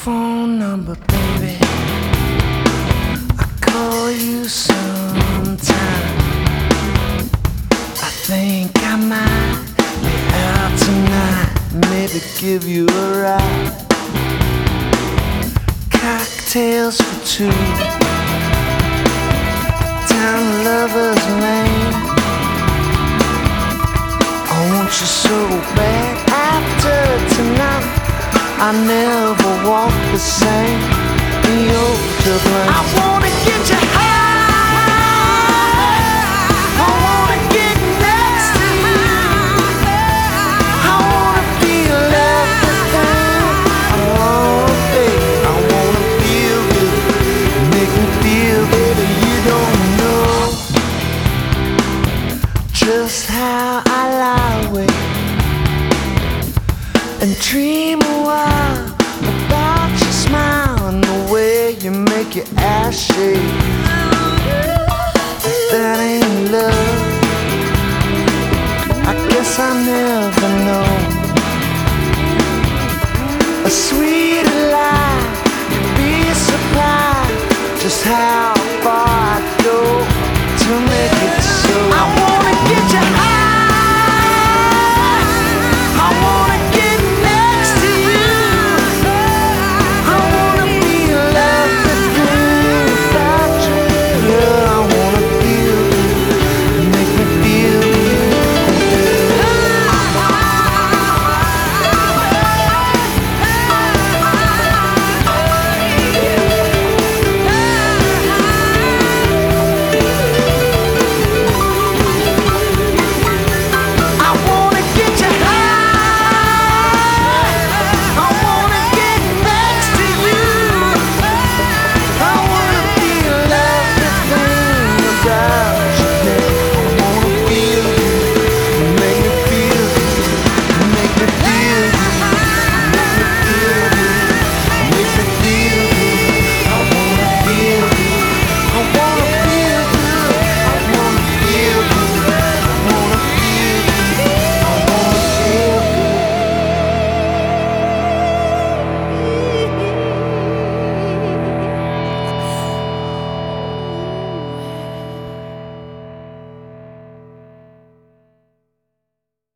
phone number, baby. I call you sometime. I think I might be out tonight. Maybe give you a ride. Cocktails for two down Lover's Lane. I want you so bad. After tonight, I never walk the same. You're to blame. I wanna get you high. I wanna get next to you. I wanna feel everything. I wanna feel good. Make me feel better. You don't know just how I lie awake and dream a while about your smile and the way you make your ass shake. If that ain't love, I guess I never know. A sweet